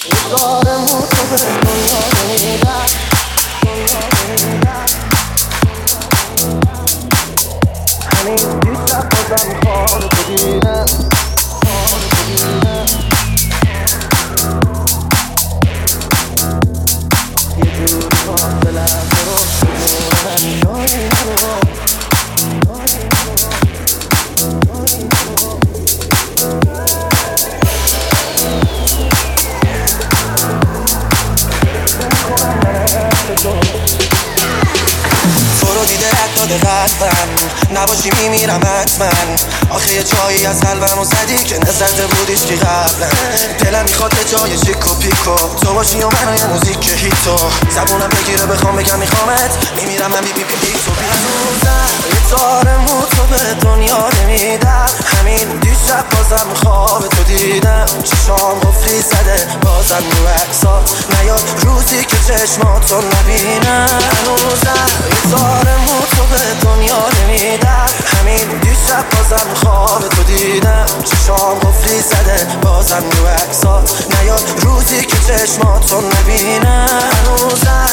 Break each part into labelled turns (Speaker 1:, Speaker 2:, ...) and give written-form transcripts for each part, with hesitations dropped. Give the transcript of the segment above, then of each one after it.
Speaker 1: نباشی میمیرم حتما. آخه یه جایی از قلبمو زدی که نزده بودیش که قبلا. دلم میخواد به جای شیک و پیکو تو باشی و منو یه موزیک که هیتو زبونم بگیره بخوام بگم میخوامت. میمیرم من بی بی بی بی تو بی هنوزم یه تار موتو به دنیا نمیدم. همین دیشب بازم خواب تو دیدم. چشام قفلی زده بازم رو عکسات نیاد روزی که چشماتو نبینم. هنوزم یه تار موتو به دنیا نمیدم. همین دیشب بازم خواب تو دیدم. چشام قفلی زده بازم رو عکسات نیاد روزی که چشماتو نبینم. هنوزم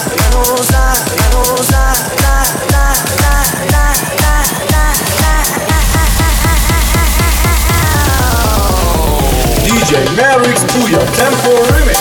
Speaker 2: DJ Merix Puya Tempo Remix.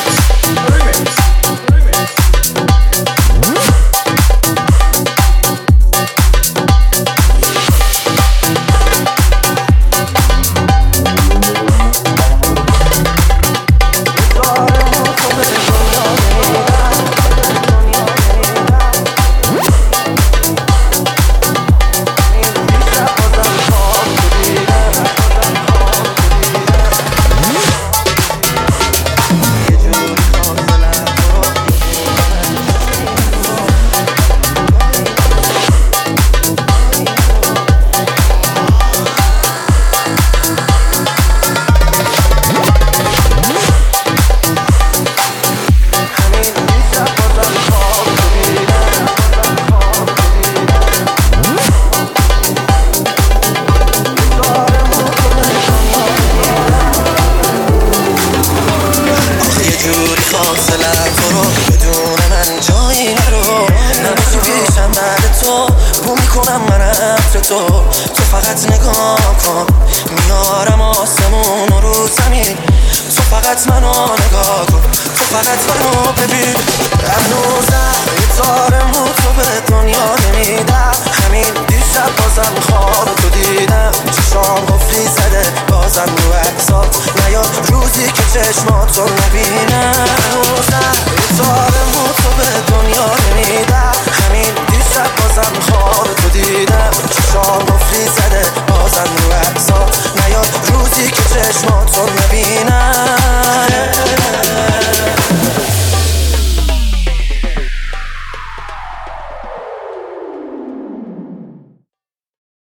Speaker 1: تو فقط نگاه کن میارم آسمون رو زمین. تو فقط منو نگاه کن تو فقط منو ببین. هنوزم یه تار موتو به دنیا نمیدم. همین دیشب بازم